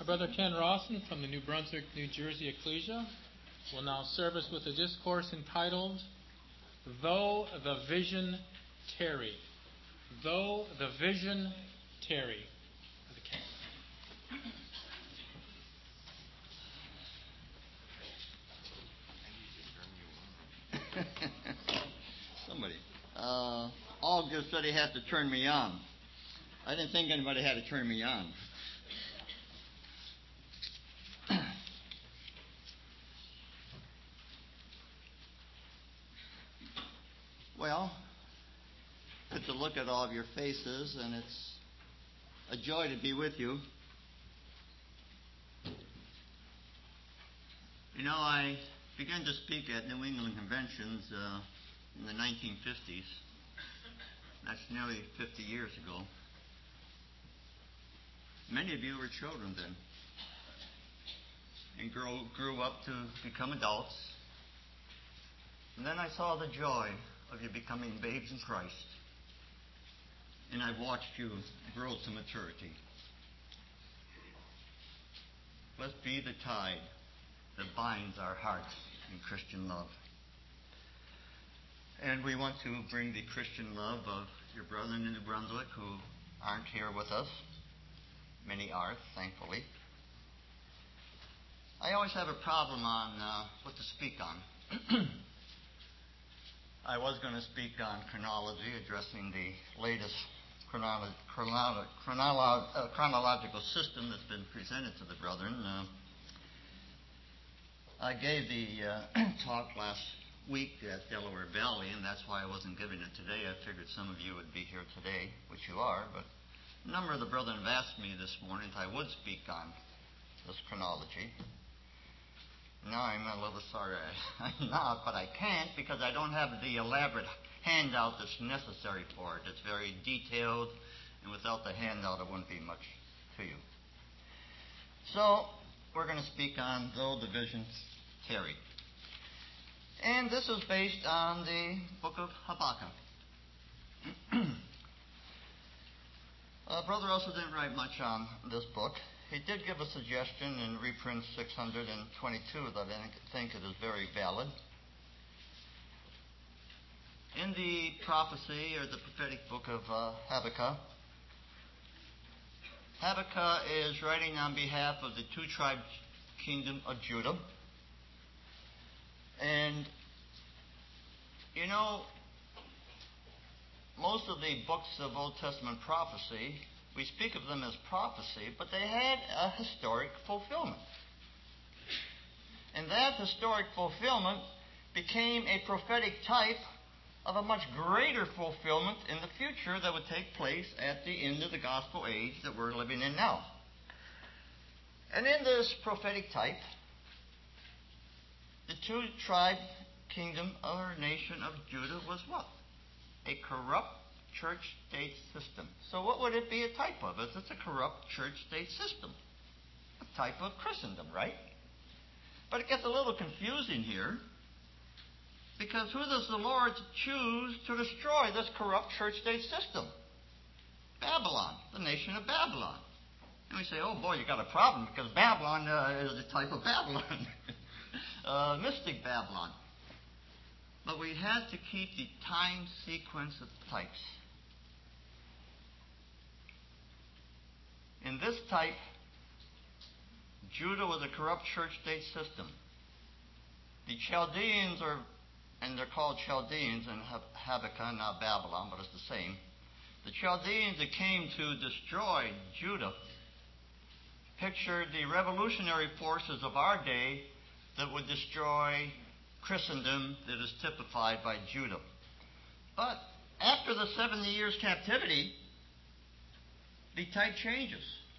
Our brother Ken Rawson from the New Brunswick, New Jersey Ecclesia will now serve us with a discourse entitled, Though the Vision Tarry. Though the Vision Tarry. Somebody. All just said he had to turn me on. I didn't think anybody had to turn me on. Well, good to look at all of your faces, and it's a joy to be with you. You know, I began to speak at New England conventions in the 1950s. That's nearly 50 years ago. Many of you were children then and grew up to become adults. And then I saw the joy of you becoming babes in Christ. And I watched you grow to maturity. Blessed be the tide that binds our hearts in Christian love. And we want to bring the Christian love of your brethren in New Brunswick who aren't here with us. Many are, thankfully. I always have a problem on what to speak on. I was going to speak on chronology, addressing the latest chronological system that's been presented to the brethren. I gave the talk last week at Delaware Valley, and that's why I wasn't giving it today. I figured some of you would be here today, which you are, but a number of the brethren have asked me this morning if I would speak on this chronology. Now I'm a little sorry I'm not, but I can't because I don't have the elaborate handout that's necessary for it. It's very detailed, and without the handout it wouldn't be much to you. So we're going to speak on Though the Vision Tarry. And this is based on the book of Habakkuk. Brother also didn't write much on this book. He did give a suggestion in reprint 622 that I think it is very valid. In the prophecy or the prophetic book of Habakkuk, Habakkuk is writing on behalf of the two-tribe kingdom of Judah. And, you know, most of the books of Old Testament prophecy, we speak of them as prophecy, but they had a historic fulfillment. And that historic fulfillment became a prophetic type of a much greater fulfillment in the future that would take place at the end of the gospel age that we're living in now. And in this prophetic type, the two-tribe kingdom or nation of Judah was what? A corrupt church-state system. So what would it be a type of? It's a corrupt church-state system. A type of Christendom, right? But it gets a little confusing here, because who does the Lord choose to destroy this corrupt church-state system? Babylon, the nation of Babylon. And we say, oh boy, you got a problem, because Babylon is a type of Babylon. Mystic Babylon. But we had to keep the time sequence of types. In this type, Judah was a corrupt church-state system. The Chaldeans and they're called Chaldeans in Habakkuk, not Babylon, but it's the same. The Chaldeans that came to destroy Judah pictured the revolutionary forces of our day that would destroy Christendom that is typified by Judah. But after the 70 years captivity, the type changes.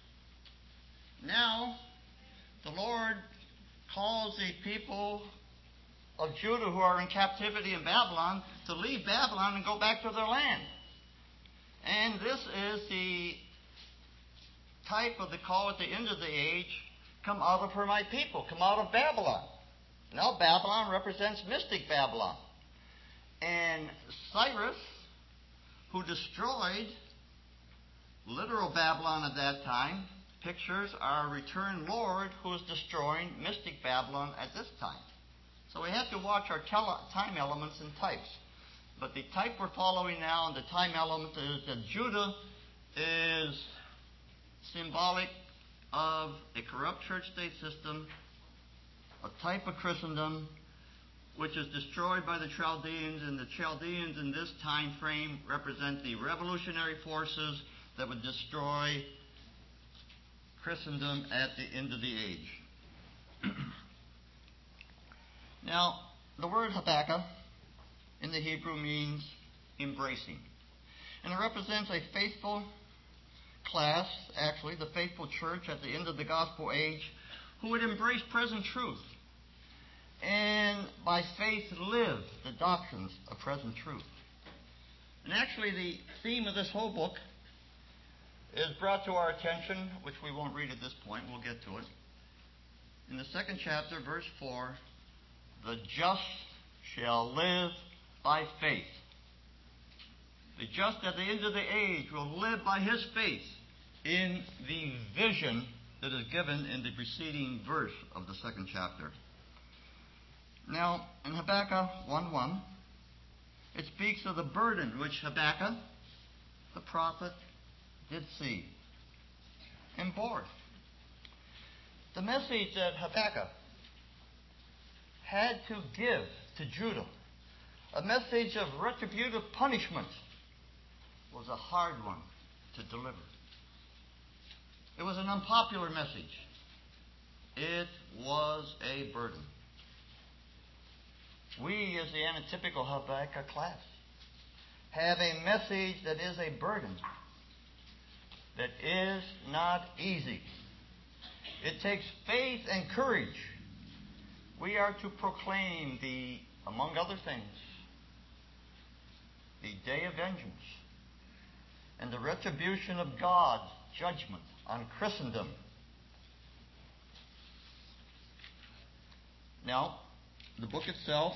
Now, the Lord calls the people of Judah who are in captivity in Babylon to leave Babylon and go back to their land. And this is the type of the call at the end of the age, come out of her, my people, come out of Babylon. Now Babylon represents mystic Babylon. And Cyrus, who destroyed literal Babylon at that time, pictures our returned Lord who is destroying mystic Babylon at this time. So we have to watch our time elements and types. But the type we're following now, and the time element, is that Judah is symbolic of a corrupt church-state system, a type of Christendom, which is destroyed by the Chaldeans, and the Chaldeans in this time frame represent the revolutionary forces that would destroy Christendom at the end of the age. Now, the word Habakkuk in the Hebrew means embracing. And it represents a faithful class, actually, the faithful church at the end of the gospel age, who would embrace present truth and by faith live the doctrines of present truth. And actually, the theme of this whole book is brought to our attention, which we won't read at this point, we'll get to it. In the second chapter, verse 4, the just shall live by faith. The just at the end of the age will live by his faith in the vision that is given in the preceding verse of the second chapter. Now, in Habakkuk 1:1, it speaks of the burden which Habakkuk, the prophet, did see and bore. The message that Habakkuk had to give to Judah, a message of retributive punishment, was a hard one to deliver. It was an unpopular message. It was a burden. We, as the antitypical Habakkuk class, have a message that is a burden, that is not easy. It takes faith and courage. We are to proclaim among other things, the day of vengeance and the retribution of God's judgment on Christendom. Now, the book itself,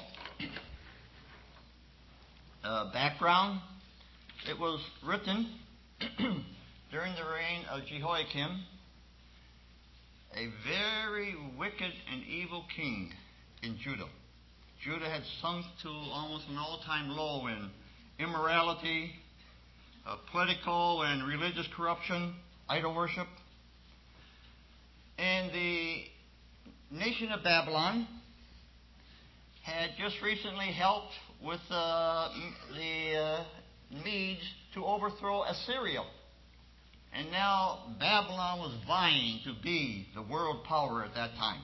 background, it was written during the reign of Jehoiakim, a very wicked and evil king in Judah. Judah had sunk to almost an all-time low in immorality, political and religious corruption, idol worship. And the nation of Babylon had just recently helped with the Medes to overthrow Assyria. And now Babylon was vying to be the world power at that time.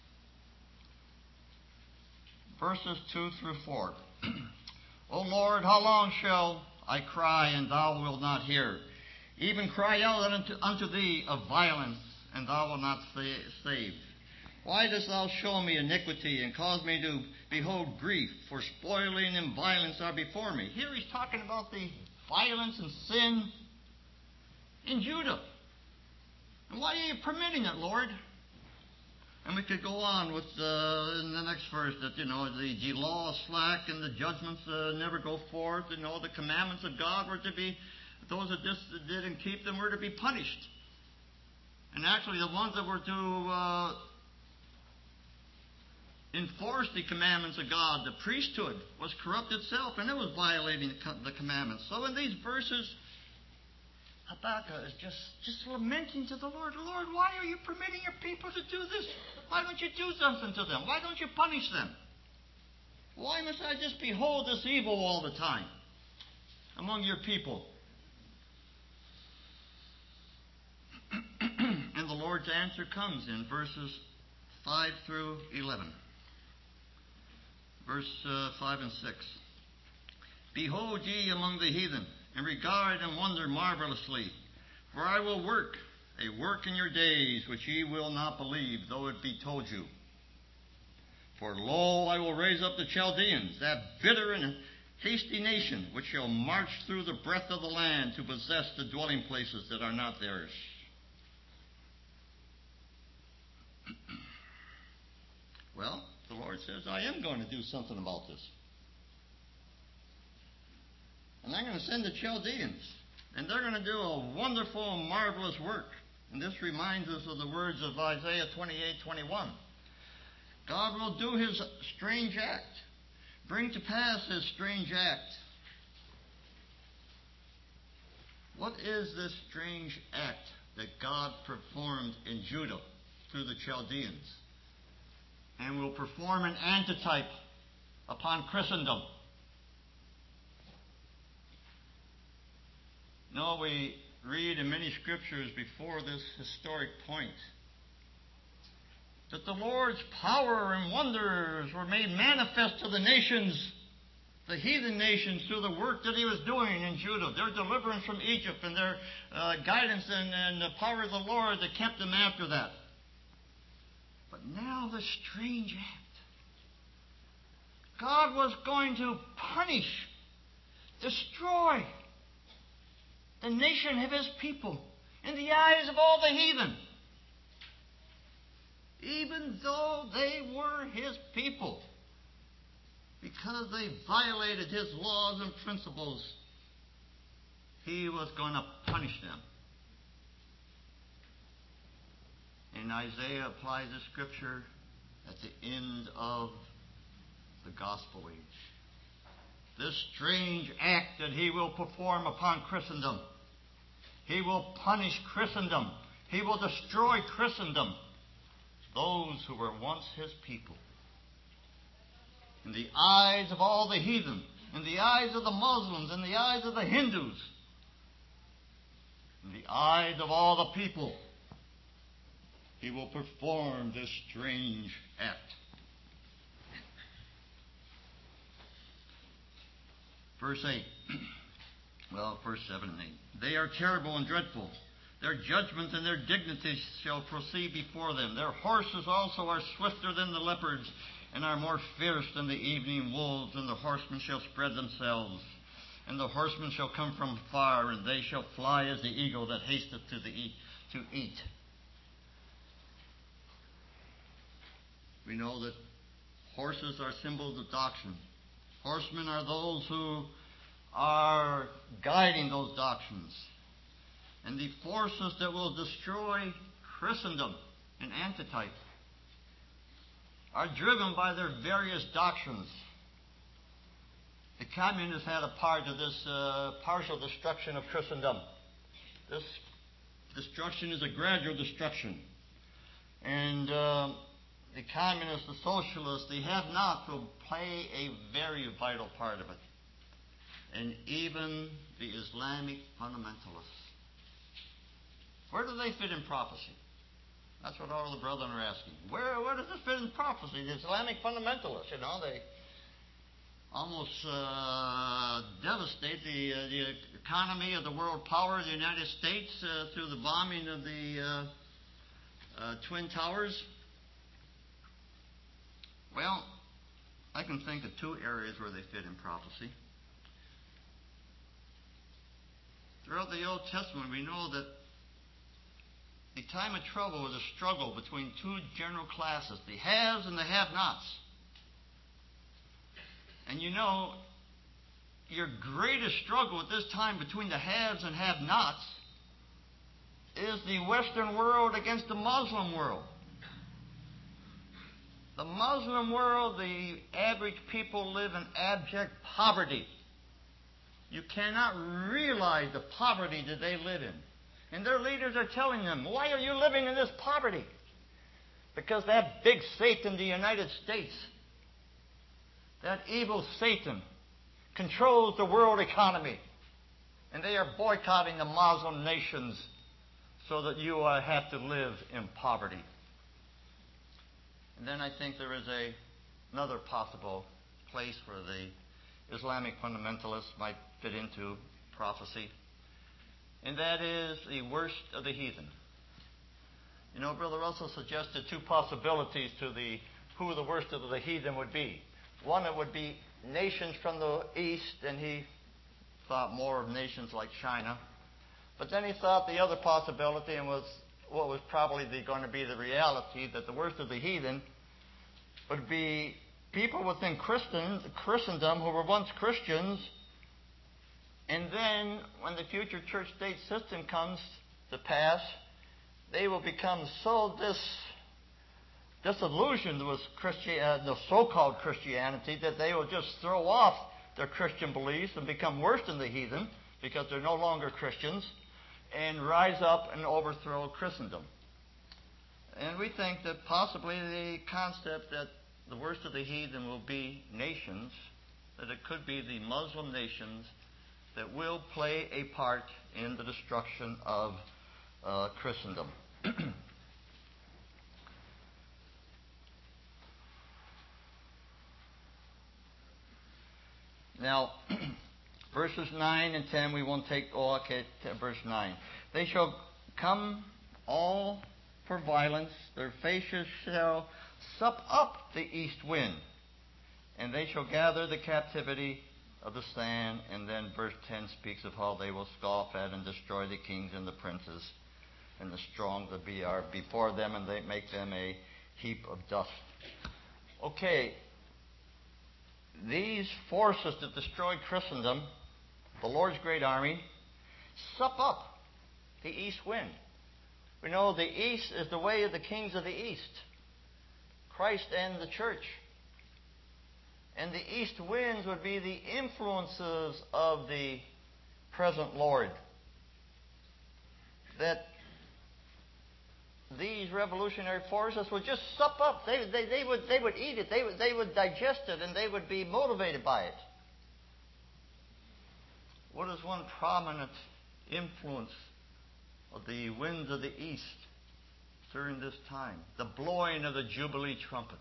Verses 2 through 4. O Lord, how long shall I cry, and thou wilt not hear? Even cry out unto thee of violence, and thou wilt not save. Why dost thou show me iniquity, and cause me to behold grief? For spoiling and violence are before me. Here he's talking about the violence and sin in Judah. And why are you permitting it, Lord? And we could go on with in the next verse that, the law is slack and the judgments never go forth. The commandments of God were to be, those that didn't keep them were to be punished. And actually the ones that were to enforce the commandments of God, the priesthood, was corrupt itself, and it was violating the commandments. So in these verses, Habakkuk is just lamenting to the Lord. Lord, why are you permitting your people to do this? Why don't you do something to them? Why don't you punish them? Why must I just behold this evil all the time among your people? And the Lord's answer comes in verses 5 through 11. Verse 5 and 6. Behold ye among the heathen, and regard and wonder marvelously. For I will work a work in your days which ye will not believe, though it be told you. For lo, I will raise up the Chaldeans, that bitter and hasty nation, which shall march through the breadth of the land to possess the dwelling places that are not theirs. Well, the Lord says, I am going to do something about this. And I'm going to send the Chaldeans. And they're going to do a wonderful and marvelous work. And this reminds us of the words of Isaiah 28:21. God will do his strange act, bring to pass his strange act. What is this strange act that God performed in Judah through the Chaldeans and will perform an antitype upon Christendom? No, we read in many scriptures before this historic point that the Lord's power and wonders were made manifest to the nations, the heathen nations, through the work that he was doing in Judah, their deliverance from Egypt and their guidance and the power of the Lord that kept them after that. But now the strange act. God was going to punish, destroy the nation of his people in the eyes of all the heathen, even though they were his people, because they violated his laws and principles. He was going to punish them. And Isaiah applies the scripture at the end of the gospel age. This strange act that he will perform upon Christendom. He will punish Christendom. He will destroy Christendom. Those who were once his people. In the eyes of all the heathen, in the eyes of the Muslims, in the eyes of the Hindus, in the eyes of all the people, he will perform this strange act. Verse 8. Well, verse 7 and 8. They are terrible and dreadful. Their judgment and their dignity shall proceed before them. Their horses also are swifter than the leopards, and are more fierce than the evening wolves. And the horsemen shall spread themselves. And the horsemen shall come from far, and they shall fly as the eagle that hasteth to eat. We know that horses are symbols of doctrine. Horsemen are those who are guiding those doctrines. And the forces that will destroy Christendom and antitype are driven by their various doctrines. The communists had a part of this partial destruction of Christendom. This destruction is a gradual destruction. And the communists, the socialists, the have-nots will play a very vital part of it. And even the Islamic fundamentalists. Where do they fit in prophecy? That's what all the brethren are asking. Where does this fit in prophecy? The Islamic fundamentalists, they almost devastate the economy of the world power of the United States through the bombing of the Twin Towers. Well, I can think of two areas where they fit in prophecy. Throughout the Old Testament, we know that the time of trouble was a struggle between two general classes, the haves and the have-nots. And your greatest struggle at this time between the haves and have-nots is the Western world against the Muslim world. The Muslim world, the average people live in abject poverty. You cannot realize the poverty that they live in. And their leaders are telling them, why are you living in this poverty? Because that big Satan, the United States, that evil Satan, controls the world economy. And they are boycotting the Muslim nations so that you have to live in poverty. And then I think there is another possible place where the Islamic fundamentalists might fit into prophecy. And that is the worst of the heathen. Brother Russell suggested two possibilities to who the worst of the heathen would be. One, it would be nations from the east, and he thought more of nations like China. But then he thought the other possibility, and was what was probably going to be the reality, that the worst of the heathen would be people within Christendom who were once Christians. And then, when the future church-state system comes to pass, they will become so disillusioned with the so-called Christianity that they will just throw off their Christian beliefs and become worse than the heathen because they're no longer Christians and rise up and overthrow Christendom. And we think that possibly the concept that the worst of the heathen will be nations, that it could be the Muslim nations that will play a part in the destruction of Christendom. Now, verses 9 and 10, we won't take all. Okay, verse 9. They shall come all for violence, their faces shall sup up the east wind, and they shall gather the captivity of the sand. And then verse 10 speaks of how they will scoff at and destroy the kings and the princes and the strong that are before them, and they make them a heap of dust. Okay, these forces that destroyed Christendom, the Lord's great army, sup up the east wind. We know the east is the way of the kings of the east, Christ and the church. And the east winds would be the influences of the present Lord. That these revolutionary forces would just sup up. They would eat it. They would digest it, and they would be motivated by it. What is one prominent influence of the winds of the east during this time? The blowing of the Jubilee trumpet.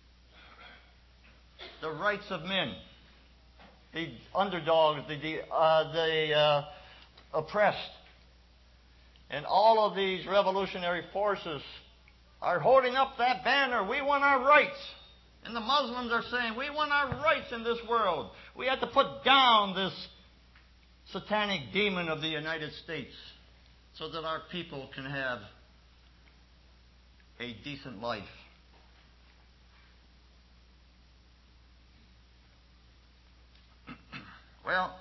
The rights of men. The underdogs, the oppressed. And all of these revolutionary forces are holding up that banner. We want our rights. And the Muslims are saying, we want our rights in this world. We have to put down this satanic demon of the United States so that our people can have a decent life. Well,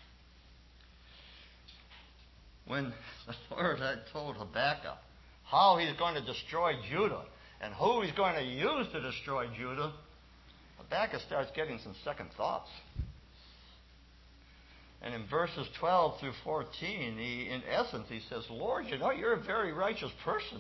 when the Lord had told Habakkuk how he's going to destroy Judah and who he's going to use to destroy Judah, Habakkuk starts getting some second thoughts. And in verses 12 through 14, in essence, he says, Lord, you know, you're a very righteous person.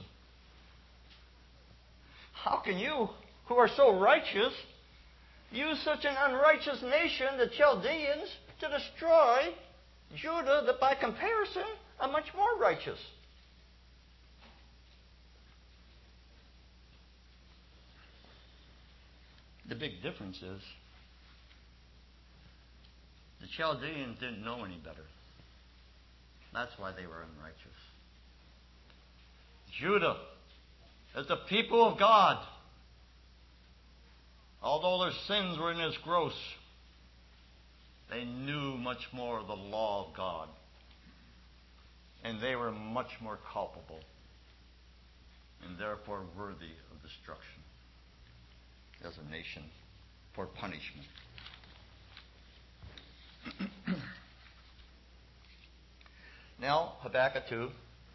How can you, who are so righteous, use such an unrighteous nation, the Chaldeans, to destroy Judah, that by comparison are much more righteous? The big difference is the Chaldeans didn't know any better. That's why they were unrighteous. Judah, as the people of God, although their sins were in as gross, they knew much more of the law of God. And they were much more culpable and therefore worthy of destruction as a nation for punishment. Now, Habakkuk 2.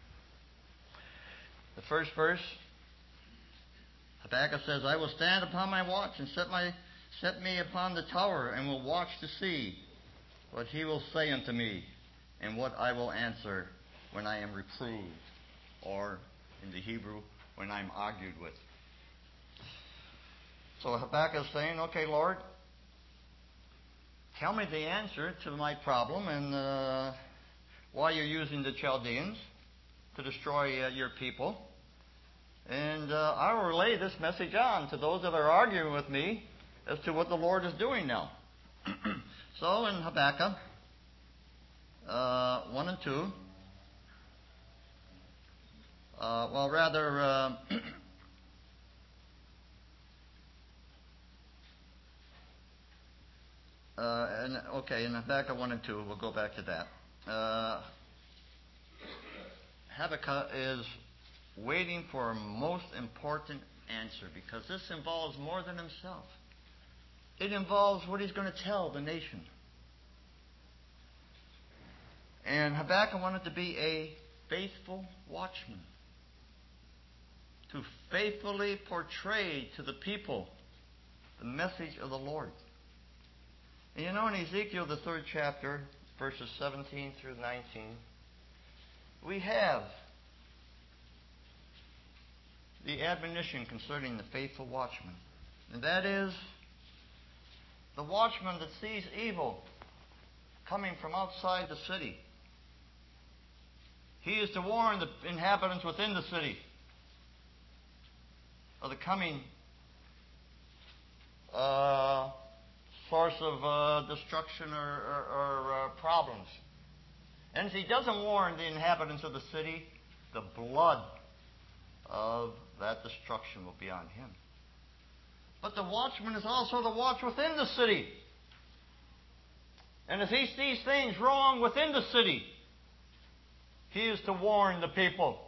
The first verse, Habakkuk says, I will stand upon my watch and set me upon the tower, and will watch to see what he will say unto me, and what I will answer when I am reproved, or in the Hebrew, when I'm argued with. So Habakkuk is saying, okay, Lord, tell me the answer to my problem and why you're using the Chaldeans to destroy your people. And I will relay this message on to those that are arguing with me as to what the Lord is doing now. So in Habakkuk 1 and 2, in Habakkuk 1 and 2, we'll go back to that. Habakkuk is waiting for a most important answer, because this involves more than himself. It involves what he's going to tell the nation. And Habakkuk wanted to be a faithful watchman. to faithfully portray to the people the message of the Lord. And you know, in Ezekiel, the 3rd chapter, verses 17 through 19, we have the admonition concerning the faithful watchman. And that is the watchman that sees evil coming from outside the city. He is to warn the inhabitants within the city of the coming source of destruction or problems. And if he doesn't warn the inhabitants of the city, the blood of that destruction will be on him. But the watchman is also to watch within the city. And if he sees things wrong within the city, he is to warn the people.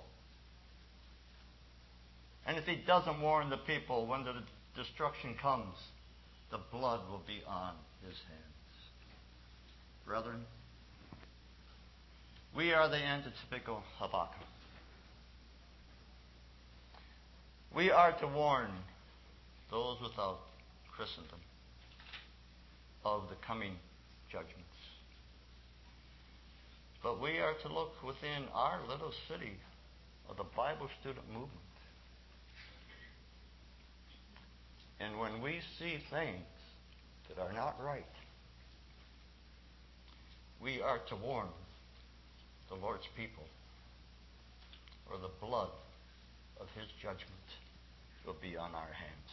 And if he doesn't warn the people, when the destruction comes, the blood will be on his hands. Brethren, we are the antitypical Habakkuk. We are to warn those without Christendom of the coming judgments. But we are to look within our little city of the Bible student movement. And when we see things that are not right, we are to warn the Lord's people, or the blood of his judgment will be on our hands.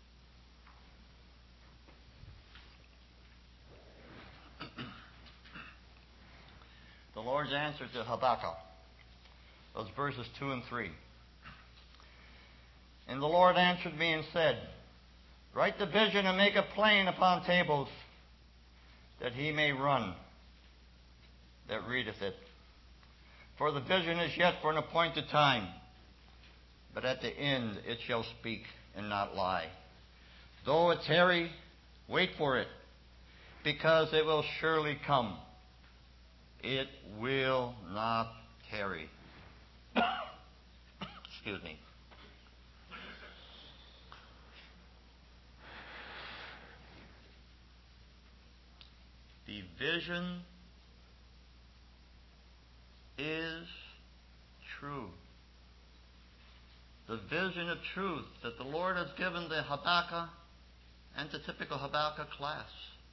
The Lord's answer to Habakkuk, those verses 2 and 3. And the Lord answered me and said, write the vision and make it plain upon tables, that he may run that readeth it. For the vision is yet for an appointed time, but at the end it shall speak and not lie. Though it tarry, wait for it, because it will surely come. It will not tarry. Excuse me. The vision is true. The vision of truth that the Lord has given the Habakkuk and the typical Habakkuk class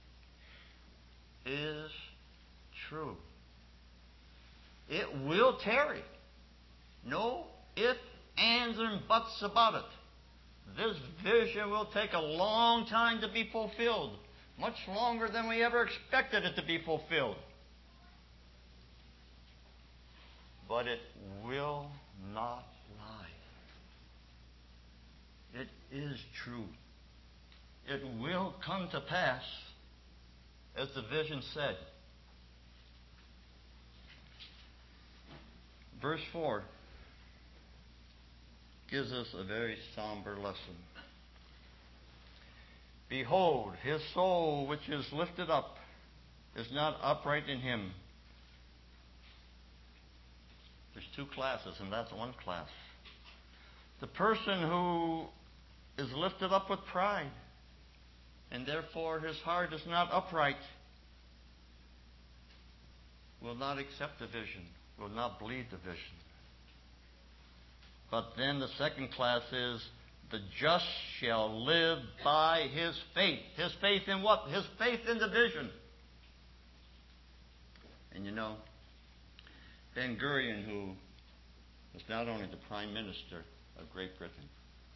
is true. It will tarry. No ifs, ands, and buts about it. This vision will take a long time to be fulfilled. Much longer than we ever expected it to be fulfilled. But it will not lie. It is true. It will come to pass, as the vision said. Verse 4 gives us a very somber lesson. Behold, his soul which is lifted up is not upright in him. There's two classes, and that's one class. The person who is lifted up with pride, and therefore his heart is not upright, will not accept the vision, will not believe the vision. But then the second class is, the just shall live by his faith. His faith in what? His faith in the vision. And you know, Ben Gurion, who was not only the Prime Minister of Great Britain,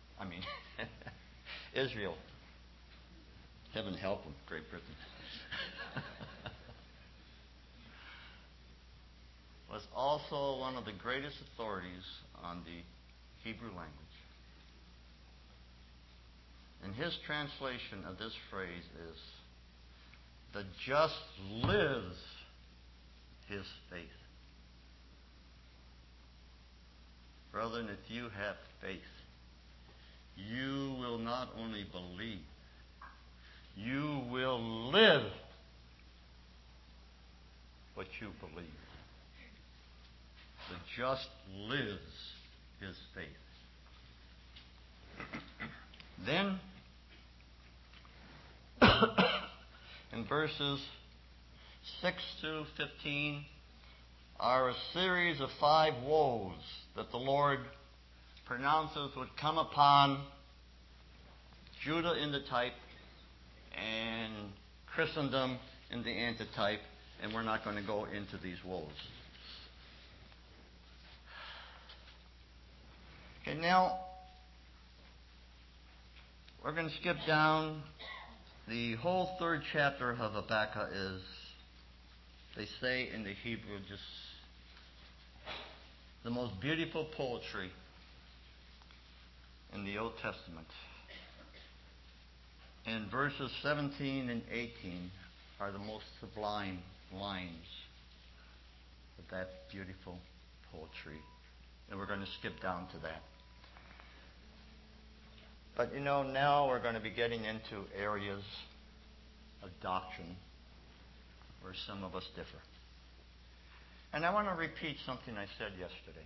Israel, heaven help him, Great Britain, was also one of the greatest authorities on the Hebrew language. And his translation of this phrase is, the just lives his faith. Brethren, if you have faith, you will not only believe, you will live what you believe. The just lives his faith. Then, in verses 6 through 15, are a series of 5 woes that the Lord pronounces would come upon Judah in the type and Christendom in the antitype, and we're not going to go into these woes. Okay, now we're going to skip down. The whole 3rd chapter of Habakkuk is, they say in the Hebrew, just the most beautiful poetry in the Old Testament. And verses 17 and 18 are the most sublime lines of that beautiful poetry. And we're going to skip down to that. But now we're going to be getting into areas of doctrine where some of us differ. And I want to repeat something I said yesterday.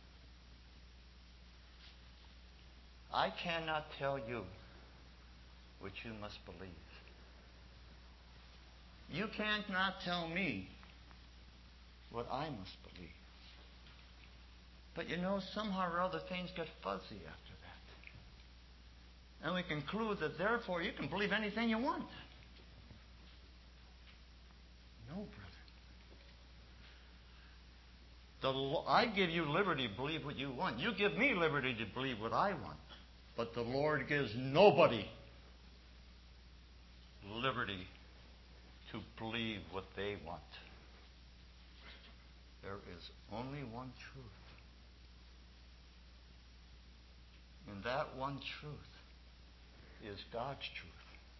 I cannot tell you what you must believe. You can't not tell me what I must believe. But somehow or other things get fuzzy after that. And we conclude that therefore you can believe anything you want. No, brother. I give you liberty to believe what you want. You give me liberty to believe what I want. But the Lord gives nobody liberty to believe what they want. There is only one truth. And that one truth is God's truth.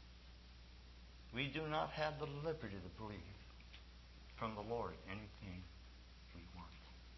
We do not have the liberty to believe from the Lord anything we want.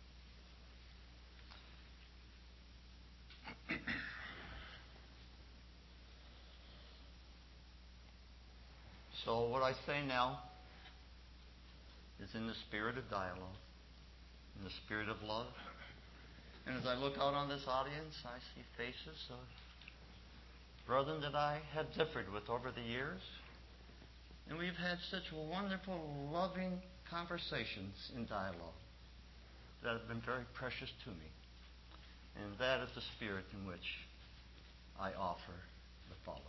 So what I say now is in the spirit of dialogue, in the spirit of love. And as I look out on this audience, I see faces of brethren that I have differed with over the years. And we've had such wonderful, loving conversations in dialogue that have been very precious to me. And that is the spirit in which I offer the following.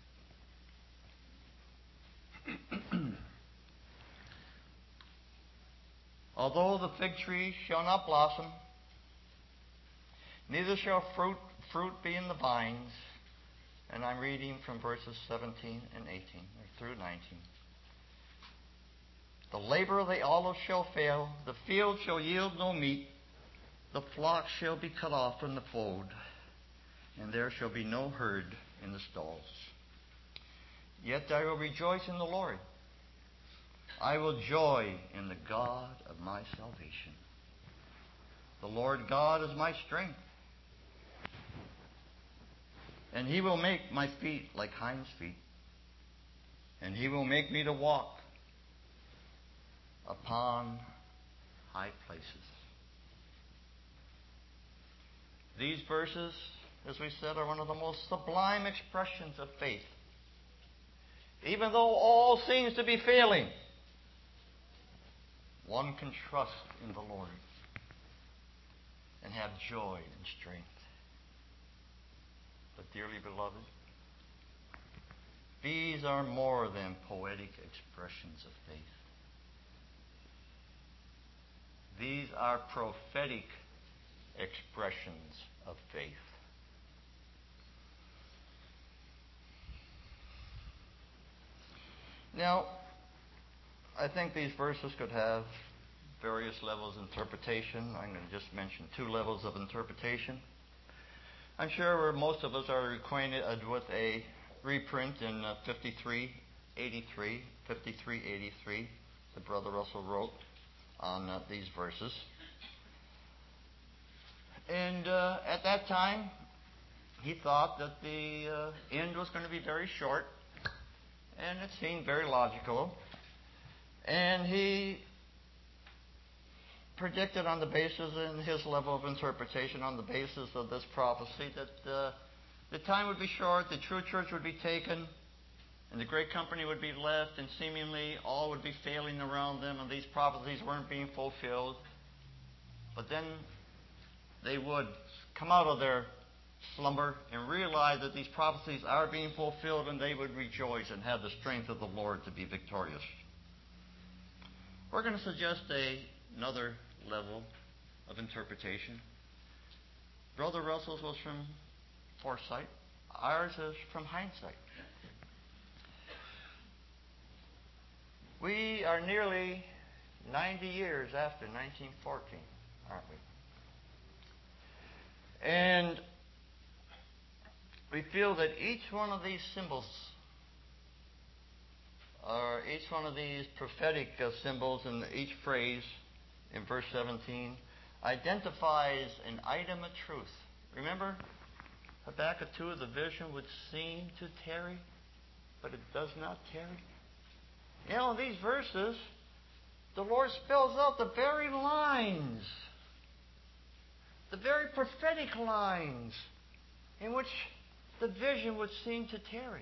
Although the fig tree shall not blossom, neither shall fruit be in the vines. And I'm reading from verses 17 and 18, or through 19. The labor of the olive shall fail, the field shall yield no meat, the flock shall be cut off from the fold, and there shall be no herd in the stalls. Yet I will rejoice in the Lord. I will joy in the God of my salvation. The Lord God is my strength, and He will make my feet like hinds' feet, and He will make me to walk upon high places. These verses, as we said, are one of the most sublime expressions of faith. Even though all seems to be failing, one can trust in the Lord and have joy and strength. But dearly beloved, these are more than poetic expressions of faith. These are prophetic expressions of faith. Now, I think these verses could have various levels of interpretation. I'm going to just mention 2 levels of interpretation. I'm sure most of us are acquainted with a reprint in 5383. The Brother Russell wrote on these verses. And at that time, he thought that the end was going to be very short, and it seemed very logical. And he predicted on the basis, in his level of interpretation, on the basis of this prophecy, that The time would be short, the true church would be taken, and the great company would be left, and seemingly all would be failing around them, and these prophecies weren't being fulfilled. But then they would come out of their slumber and realize that these prophecies are being fulfilled, and they would rejoice and have the strength of the Lord to be victorious. We're going to suggest another level of interpretation. Brother Russell's was from foresight. Ours is from hindsight. We are nearly 90 years after 1914, aren't we? And we feel that each one of these symbols, or each one of these prophetic symbols in each phrase in verse 17, identifies an item of truth. Remember, Habakkuk 2, the vision would seem to tarry, but it does not tarry. You know, in these verses, the Lord spells out the very lines, the very prophetic lines in which the vision would seem to tarry.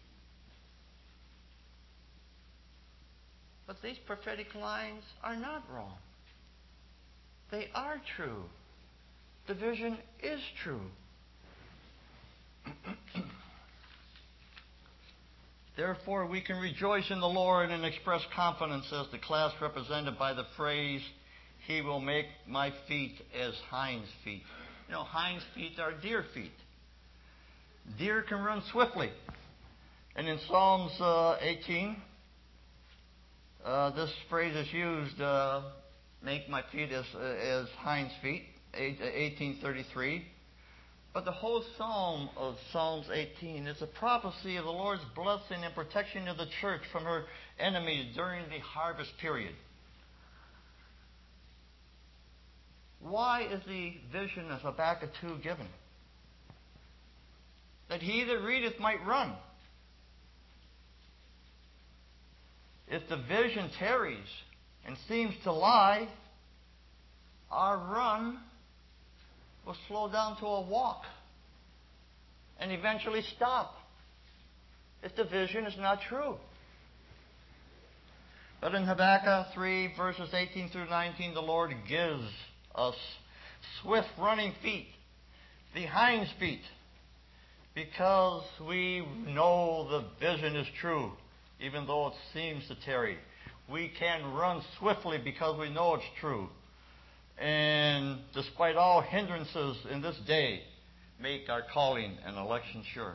But these prophetic lines are not wrong. They are true. The vision is true. Therefore, we can rejoice in the Lord and express confidence as the class represented by the phrase, He will make my feet as hinds' feet. You know, hinds' feet are deer feet. Deer can run swiftly. And in Psalms 18, this phrase is used, make my feet as hinds' feet, 18:33. But the whole psalm of Psalms 18 is a prophecy of the Lord's blessing and protection of the church from her enemies during the harvest period. Why is the vision of Habakkuk 2 given? That he that readeth might run. If the vision tarries and seems to lie, our run will slow down to a walk and eventually stop if the vision is not true. But in Habakkuk 3, verses 18 through 19, the Lord gives us swift running feet, the hinds feet, because we know the vision is true, even though it seems to tarry. We can run swiftly because we know it's true. And despite all hindrances in this day, make our calling and election sure.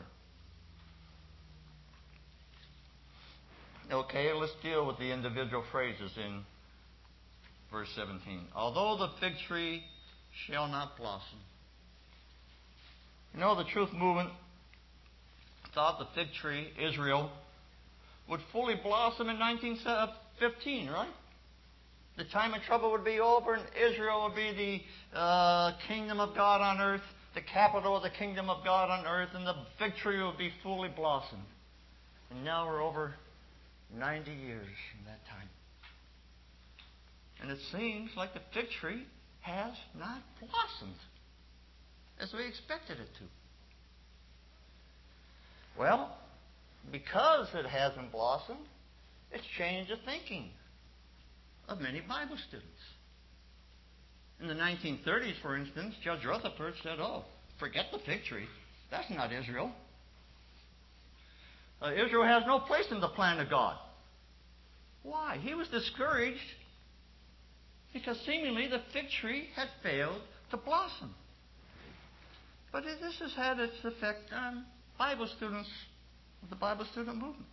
Okay, let's deal with the individual phrases in verse 17. Although the fig tree shall not blossom. You know, the Truth Movement thought the fig tree, Israel, would fully blossom in 1915, right? The time of trouble would be over, and Israel would be the kingdom of God on earth, the capital of the kingdom of God on earth, and the fig tree would be fully blossomed. And now we're over 90 years from that time. And it seems like the fig tree has not blossomed as we expected it to. Well, because it hasn't blossomed, it's changed the thinking of many Bible students. In the 1930s, for instance, Judge Rutherford said, forget the fig tree. That's not Israel. Israel has no place in the plan of God. Why? He was discouraged because seemingly the fig tree had failed to blossom. But this has had its effect on Bible students of the Bible student movement.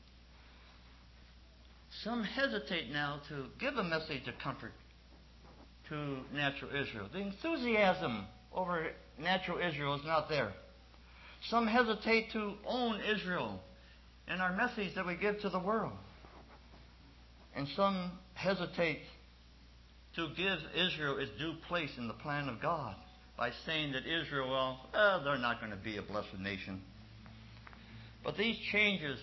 Some hesitate now to give a message of comfort to natural Israel. The enthusiasm over natural Israel is not there. Some hesitate to own Israel and our message that we give to the world. And some hesitate to give Israel its due place in the plan of God by saying that Israel, they're not going to be a blessed nation. But these changes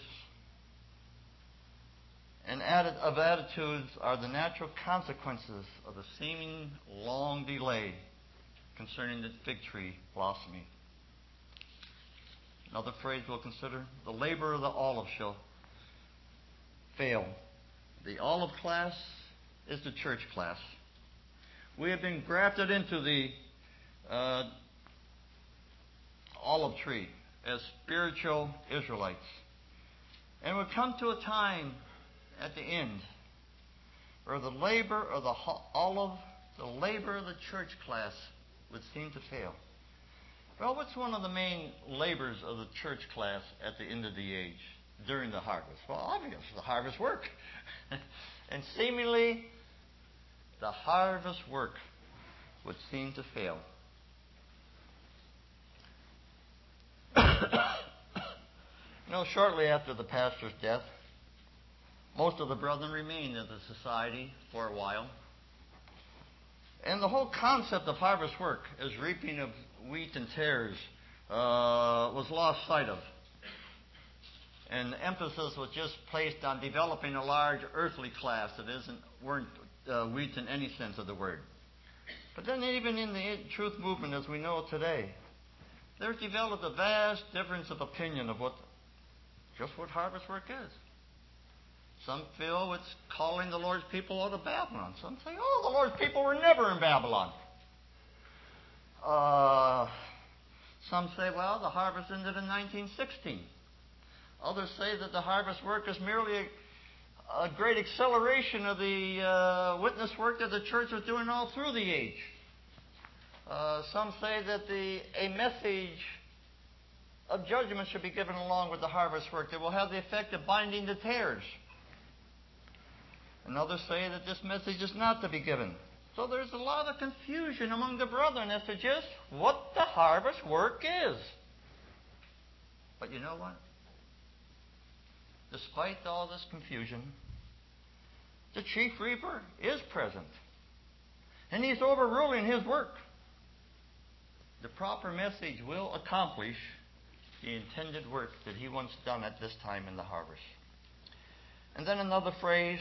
of attitudes are the natural consequences of the seeming long delay concerning the fig tree blossoming. Another phrase we'll consider, the labor of the olive shall fail. The olive class is the church class. We have been grafted into the olive tree as spiritual Israelites. And we'll come to a time at the end where the labor of the olive, the labor of the church class would seem to fail. Well, what's one of the main labors of the church class at the end of the age during the harvest? Well, obviously, the harvest work. And seemingly, the harvest work would seem to fail. Shortly after the pastor's death, most of the brethren remained in the society for a while. And the whole concept of harvest work, as reaping of wheat and tares, was lost sight of. And emphasis was just placed on developing a large earthly class that weren't wheat in any sense of the word. But then even in the truth movement as we know it today, there's developed a vast difference of opinion of just what harvest work is. Some feel it's calling the Lord's people out of Babylon. Some say, the Lord's people were never in Babylon. Some say, the harvest ended in 1916. Others say that the harvest work is merely a great acceleration of the witness work that the church was doing all through the age. Some say that a message of judgment should be given along with the harvest work that will have the effect of binding the tares. And others say that this message is not to be given. So there's a lot of confusion among the brethren as to just what the harvest work is. But you know what? Despite all this confusion, the chief reaper is present. And he's overruling his work. The proper message will accomplish the intended work that he wants done at this time in the harvest. And then another phrase,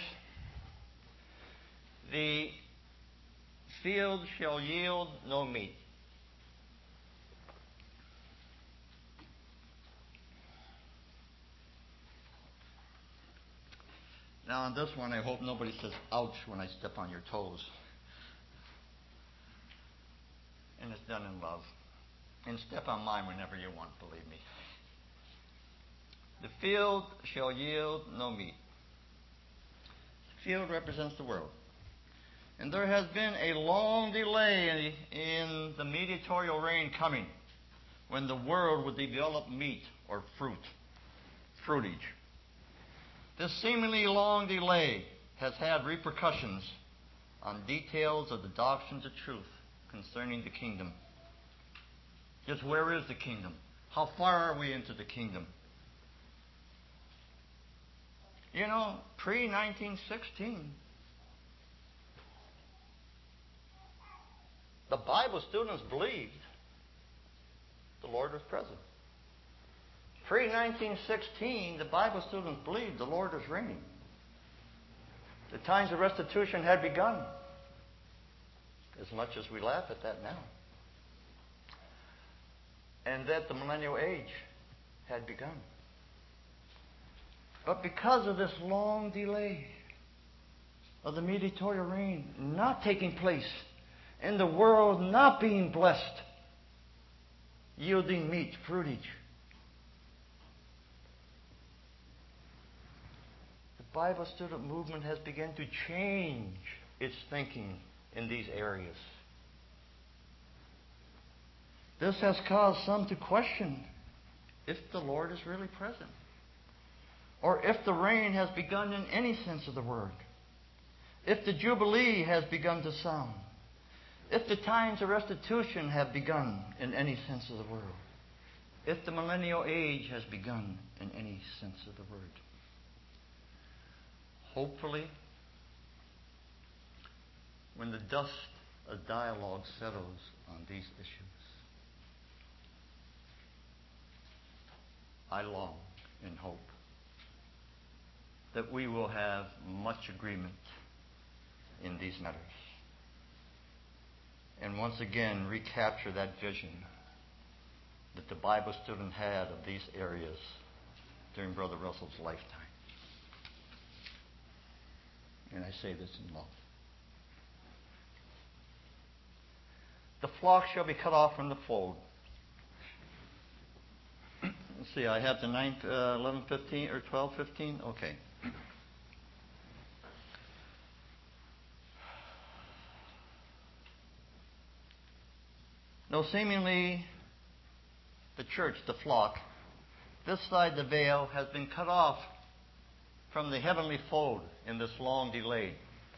the field shall yield no meat. Now on this one, I hope nobody says, ouch, when I step on your toes. And it's done in love. And step on mine whenever you want, believe me. The field shall yield no meat. The field represents the world. And there has been a long delay in the mediatorial reign coming when the world would develop meat or fruitage. This seemingly long delay has had repercussions on details of the doctrines of truth concerning the kingdom. Just where is the kingdom? How far are we into the kingdom? Pre-1916, the Bible students believed the Lord was present. Pre-1916, the Bible students believed the Lord was reigning. The times of restitution had begun, as much as we laugh at that now. And that the millennial age had begun. But because of this long delay of the mediatorial reign not taking place and the world not being blessed, yielding meat, fruitage, the Bible student movement has begun to change its thinking in these areas. This has caused some to question if the Lord is really present, or if the reign has begun in any sense of the word, if the Jubilee has begun to sound, if the times of restitution have begun in any sense of the word, if the millennial age has begun in any sense of the word. Hopefully, when the dust of dialogue settles on these issues, I long and hope that we will have much agreement in these matters. And once again recapture that vision that the Bible student had of these areas during Brother Russell's lifetime. And I say this in love. The flock shall be cut off from the fold. Let's see, I have the 11:15 or 12:15. Okay. No, seemingly the church, the flock, this side the veil has been cut off from the heavenly fold in this long delay.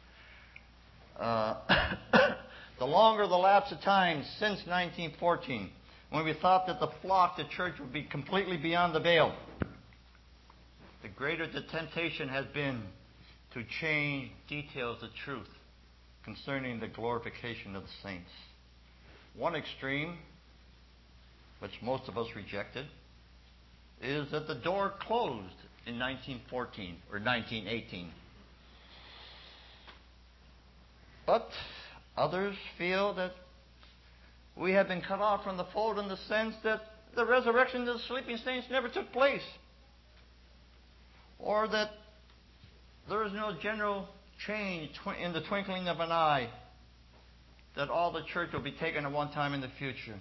The longer the lapse of time since 1914, when we thought that the flock, the church, would be completely beyond the veil, the greater the temptation has been to change details of truth concerning the glorification of the saints. One extreme, which most of us rejected, is that the door closed in 1914 or 1918. But others feel that we have been cut off from the fold in the sense that the resurrection of the sleeping saints never took place, or that there is no general change in the twinkling of an eye, that all the church will be taken at one time in the future.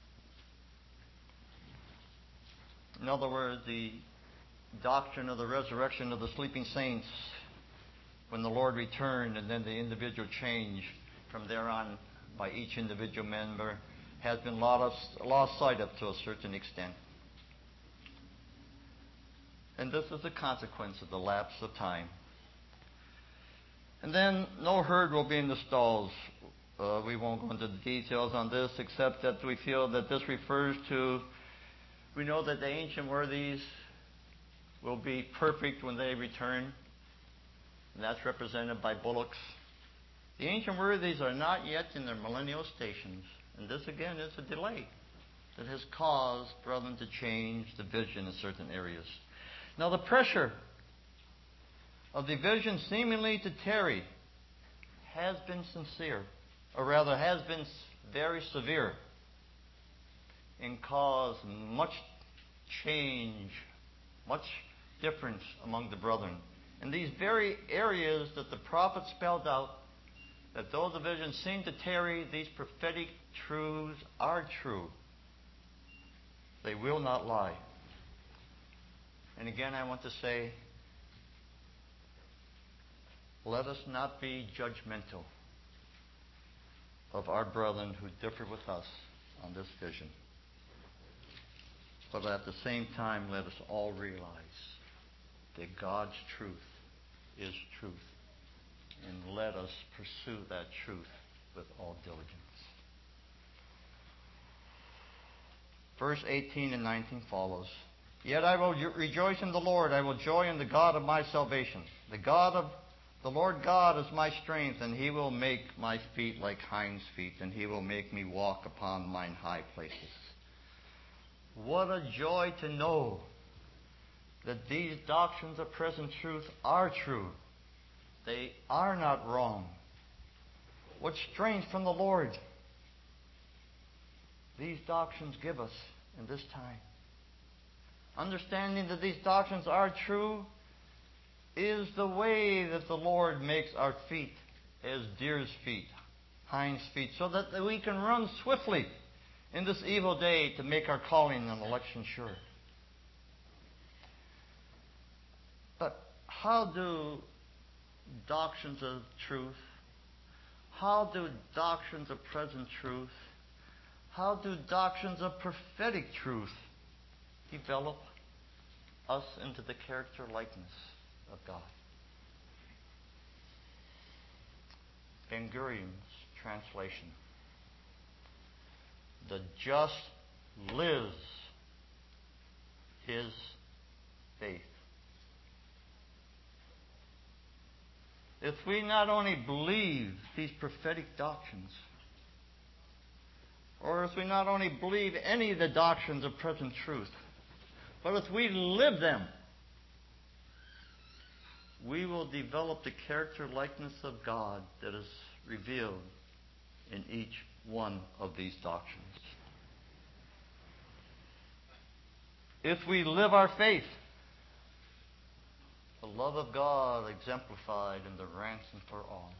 In other words, the doctrine of the resurrection of the sleeping saints when the Lord returned, and then the individual change from there on by each individual member, has been lost sight of to a certain extent. And this is the consequence of the lapse of time. And then no herd will be in the stalls. We won't go into the details on this, except that we feel that this refers to, we know that the ancient worthies will be perfect when they return, and that's represented by bullocks. The ancient worthies are not yet in their millennial stations, and this again is a delay that has caused brethren to change the vision in certain areas. Now the pressure of the vision seemingly to tarry has been sincere, or rather has been very severe, and caused much change, much difference among the brethren. In these very areas that the prophet spelled out, that though the vision seemed to tarry, these prophetic truths are true. They will not lie. And again, I want to say, let us not be judgmental of our brethren who differ with us on this vision. But at the same time, let us all realize that God's truth is truth. And let us pursue that truth with all diligence. Verse 18 and 19 follows. Yet I will rejoice in the Lord. I will joy in the God of my salvation. The Lord God is my strength, and He will make my feet like hinds' feet, and He will make me walk upon mine high places. What a joy to know that these doctrines of present truth are true. They are not wrong. What strength from the Lord these doctrines give us in this time. Understanding that these doctrines are true is the way that the Lord makes our feet as deer's feet, hinds' feet, so that we can run swiftly in this evil day to make our calling and election sure. But how do doctrines of truth, how do doctrines of present truth, how do doctrines of prophetic truth develop us into the character likeness of God? Ben Gurion's translation. The just lives his faith. If we not only believe these prophetic doctrines, or if we not only believe any of the doctrines of present truth, but if we live them, we will develop the character likeness of God that is revealed in each one of these doctrines. If we live our faith, the love of God exemplified in the ransom for all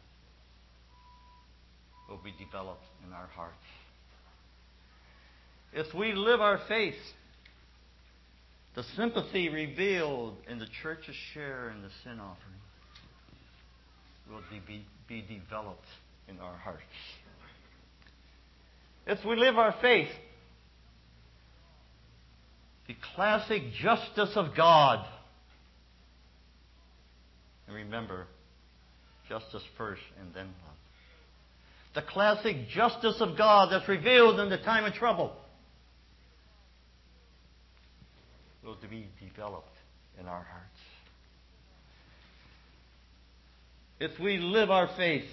will be developed in our hearts. If we live our faith, the sympathy revealed in the church's share in the sin offering will be developed in our hearts. If we live our faith, the classic justice of God, and remember, justice first and then love. The classic justice of God that's revealed in the time of trouble will be developed in our hearts. If we live our faith,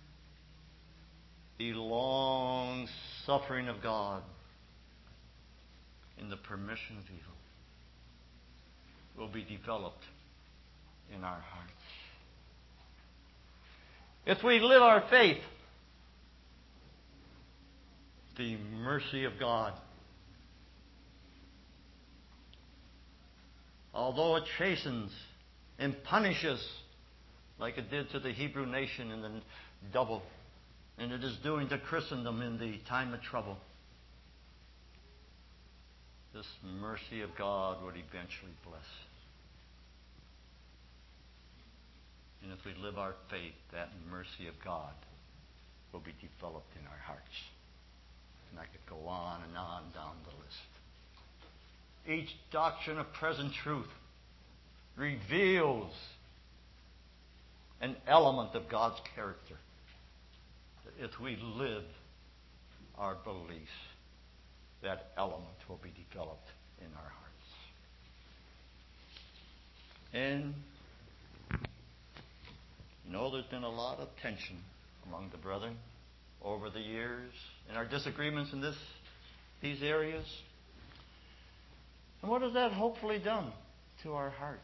the long suffering of God in the permission of evil will be developed in our hearts. If we live our faith, the mercy of God, although it chastens and punishes like it did to the Hebrew nation in the double, and it is doing to Christendom in the time of trouble, this mercy of God would eventually bless. And if we live our faith, that mercy of God will be developed in our hearts. And I could go on and on down the list. Each doctrine of present truth reveals an element of God's character. That if we live our beliefs, that element will be developed in our hearts. And there's been a lot of tension among the brethren over the years in our disagreements in these areas. And what has that hopefully done to our hearts?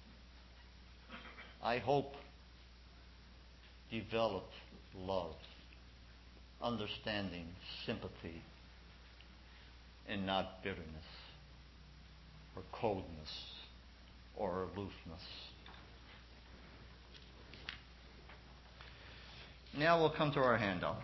I hope developed love, understanding, sympathy, and not bitterness or coldness or aloofness. Now we'll come to our handout.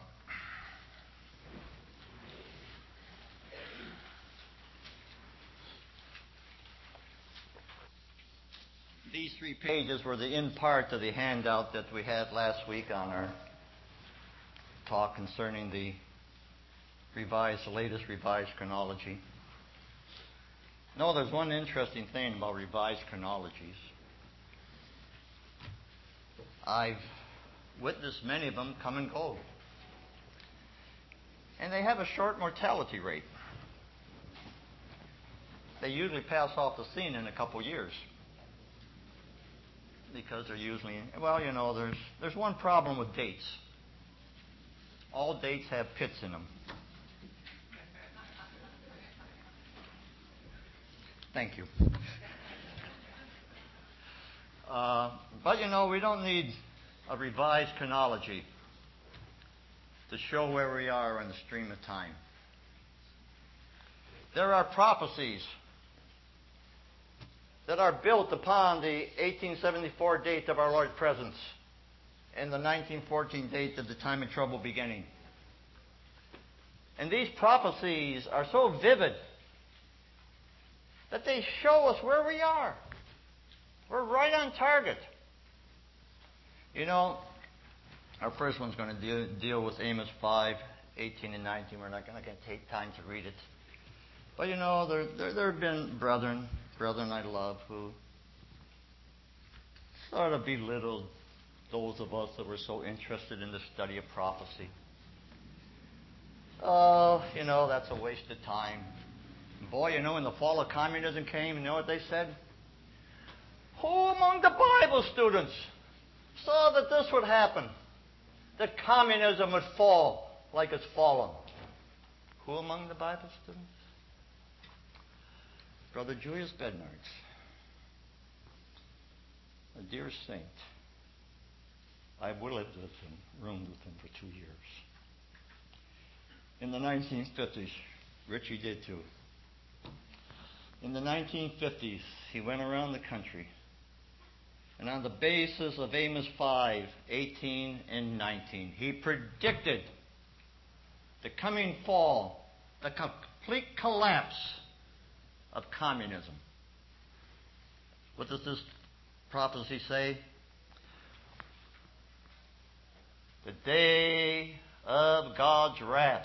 These 3 pages were the in part of the handout that we had last week on our talk concerning the latest revised chronology. No, there's one interesting thing about revised chronologies. I've witnessed many of them come and go. And they have a short mortality rate. They usually pass off the scene in a couple years. Because they're usually, there's one problem with dates. All dates have pits in them. Thank you. But we don't need a revised chronology to show where we are in the stream of time. There are prophecies that are built upon the 1874 date of our Lord's presence and the 1914 date of the time of trouble beginning. And these prophecies are so vivid that they show us where we are. We're right on target. Our first one's going to deal with Amos 5, 18 and 19. We're not going to take time to read it. But there have been brethren I love, who sort of belittled those of us that were so interested in the study of prophecy. Oh, that's a waste of time. Boy, when the fall of communism came, you know what they said? Who among the Bible students saw that this would happen? That communism would fall like it's fallen? Who among the Bible students? Brother Julius Bednarz, a dear saint. I lived with him, roomed with him for 2 years. In the 1950s, Richie did too. In the 1950s, he went around the country, and on the basis of Amos 5:18 and 19, he predicted the coming fall, the complete collapse of communism. What does this prophecy say? The day of God's wrath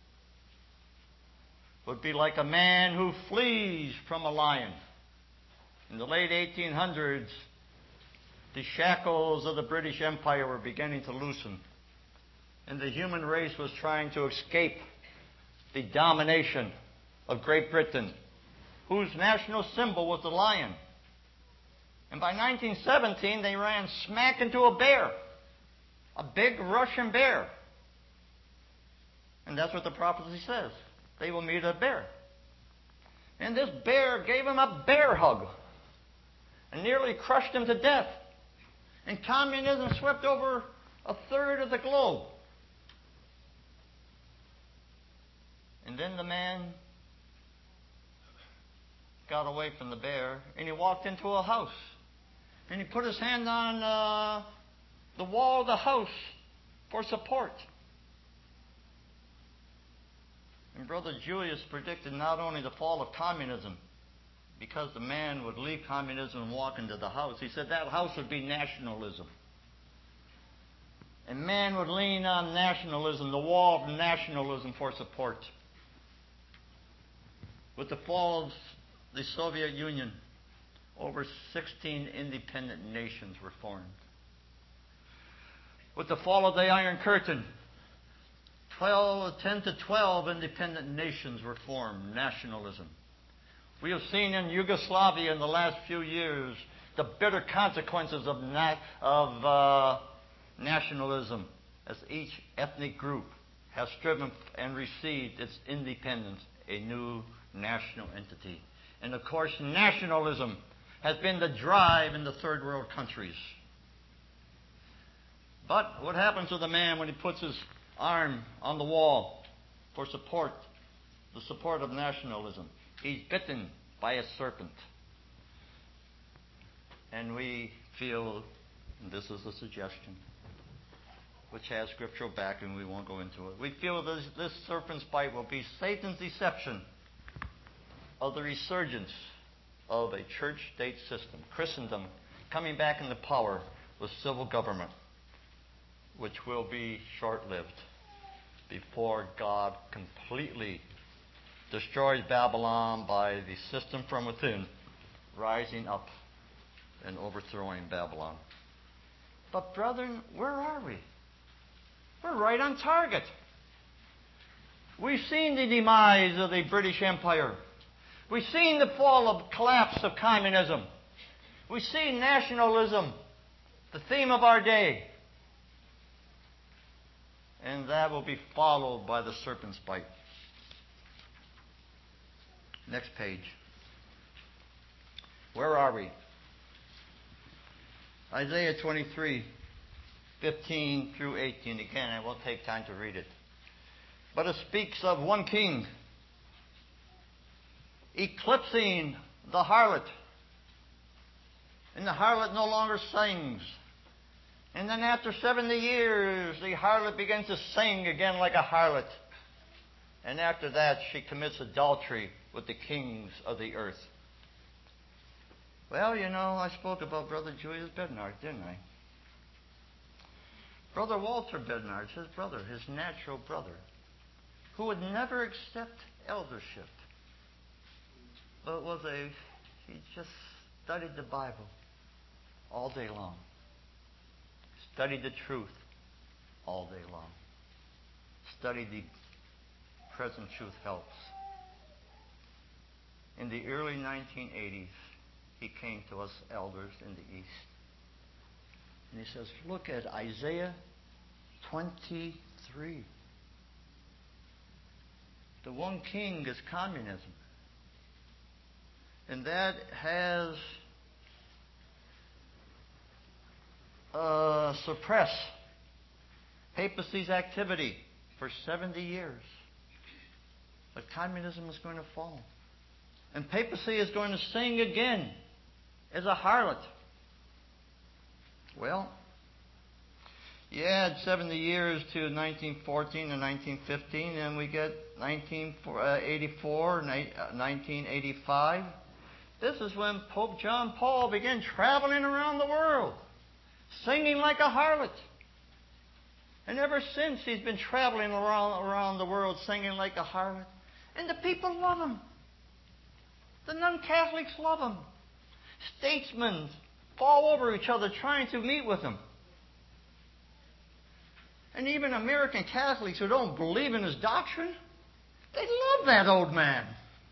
would be like a man who flees from a lion. In the late 1800s, the shackles of the British Empire were beginning to loosen, and the human race was trying to escape the domination of Great Britain, whose national symbol was the lion. And by 1917, they ran smack into a bear, a big Russian bear. And that's what the prophecy says. They will meet a bear. And this bear gave him a bear hug and nearly crushed him to death. And communism swept over a third of the globe. And then the man got away from the bear and he walked into a house. And he put his hand on the wall of the house for support. And Brother Julius predicted not only the fall of communism, because the man would leave communism and walk into the house. He said that house would be nationalism. And man would lean on nationalism, the wall of nationalism, for support. With the fall of the Soviet Union, over 16 independent nations were formed. With the fall of the Iron Curtain, 10 to 12 independent nations were formed, nationalism. We have seen in Yugoslavia in the last few years the bitter consequences of nationalism, as each ethnic group has striven and received its independence, a new national entity. And of course, nationalism has been the drive in the third world countries. But what happens to the man when he puts his arm on the wall for support, the support of nationalism? He's bitten by a serpent. And we feel, and this is a suggestion, which has scriptural backing, we won't go into it. We feel this serpent's bite will be Satan's deception of the resurgence of a church-state system, Christendom coming back into power with civil government, which will be short-lived before God completely destroys Babylon by the system from within rising up and overthrowing Babylon. But brethren, where are we? We're right on target. We've seen the demise of the British Empire. We've seen the collapse of communism. We see nationalism, the theme of our day. And that will be followed by the serpent's bite. Next page. Where are we? Isaiah 23, 15 through 18. Again, I won't take time to read it. But it speaks of one king eclipsing the harlot. And the harlot no longer sings. And then after 70 years, the harlot begins to sing again like a harlot. And after that, she commits adultery with the kings of the earth. Well, you know, I spoke about Brother Julius Bednarz, didn't I? Brother Walter Bednarz, his brother, his natural brother, who would never accept eldership, but he just studied the Bible all day long. Studied the truth all day long. Studied the present truth helps. In the early 1980s, he came to us elders in the East. And he says, look at Isaiah 23. The one king is communism. And that has suppressed papacy's activity for 70 years. But communism is going to fall. And papacy is going to sing again as a harlot. Well, you add 70 years to 1914 and 1915, and we get 1984, 1985. This is when Pope John Paul began traveling around the world, singing like a harlot. And ever since, he's been traveling around the world singing like a harlot. And the people love him. The non-Catholics love him. Statesmen fall over each other trying to meet with him. And even American Catholics who don't believe in his doctrine, they love that old man.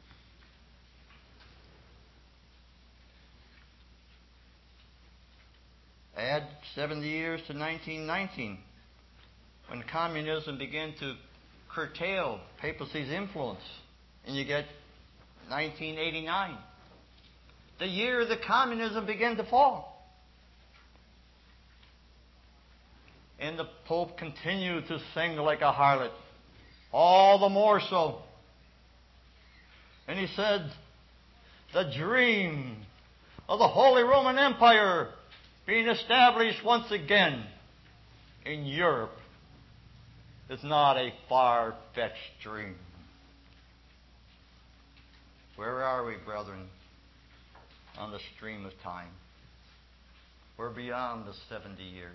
Add 70 years to 1919, when communism began to curtail papacy's influence, and you get 1989, the year the communism began to fall. And the Pope continued to sing like a harlot, all the more so. And he said, the dream of the Holy Roman Empire being established once again in Europe is not a far-fetched dream. Where are we, brethren, on the stream of time? We're beyond the 70 years.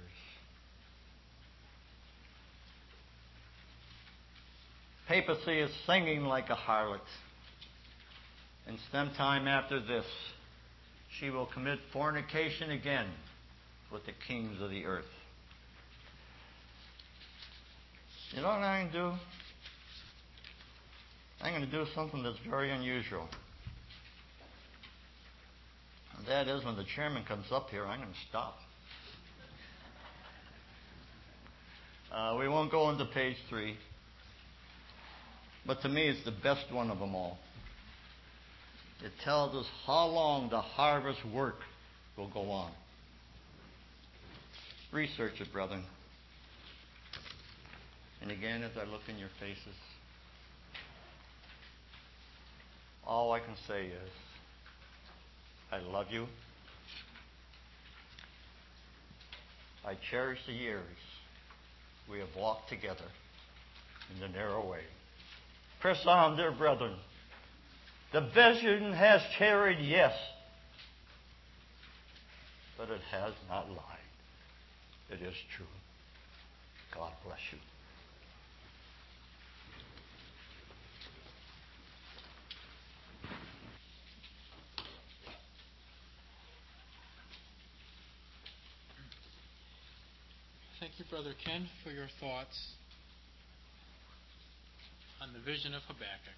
Papacy is singing like a harlot. And sometime after this, she will commit fornication again with the kings of the earth. You know what I'm going to do? I'm going to do something that's very unusual. And that is, when the chairman comes up here, I'm going to stop. We won't go into page 3. But to me, it's the best one of them all. It tells us how long the harvest work will go on. Research it, brethren. And again, as I look in your faces, all I can say is, I love you. I cherish the years we have walked together in the narrow way. Press on, dear brethren. The vision has tarried, yes, but it has not lied. It is true. God bless you. Thank you, Brother Ken, for your thoughts on the vision of Habakkuk.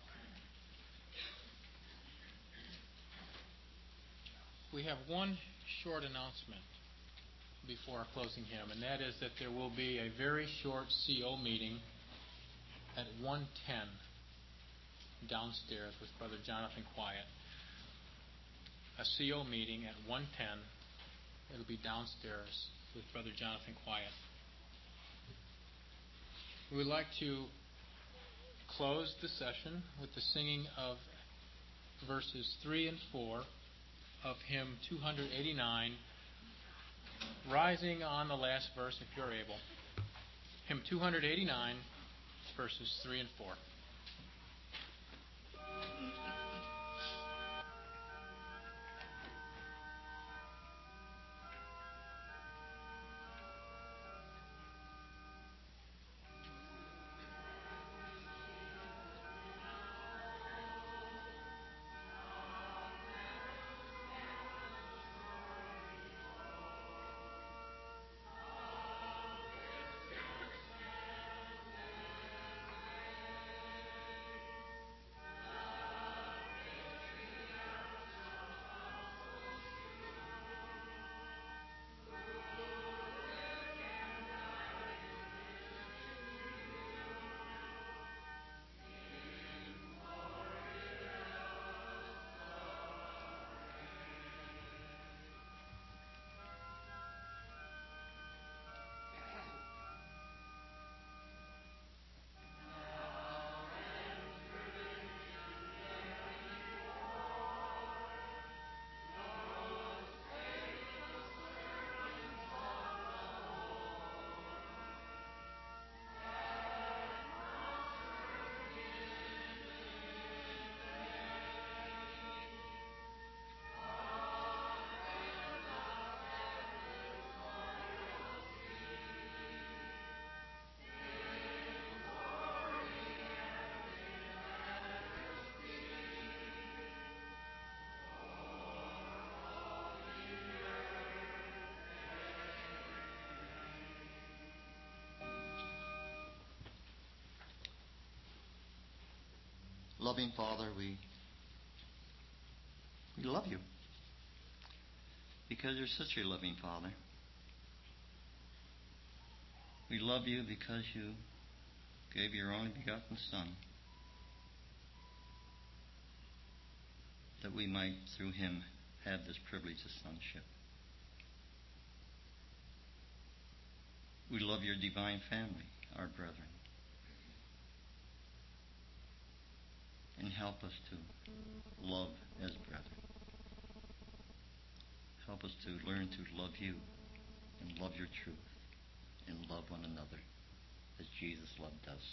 We have one short announcement before our closing hymn, and that is that there will be a very short CO meeting at 1:10 downstairs with Brother Jonathan Quiet. A CO meeting at 1:10. It'll be downstairs with Brother Jonathan Quiet. We would like to close the session with the singing of verses 3 and 4 of hymn 289, rising on the last verse if you're able. Hymn 289, verses 3 and 4. loving Father, we love you because you're such a loving Father. We love you because you gave your only begotten Son, that we might, through him, have this privilege of sonship. We love your divine family, our brethren. And help us to love as brethren. Help us to learn to love you and love your truth and love one another as Jesus loved us.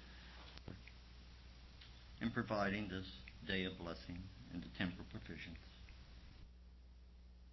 In providing this day of blessing and the temporal provisions,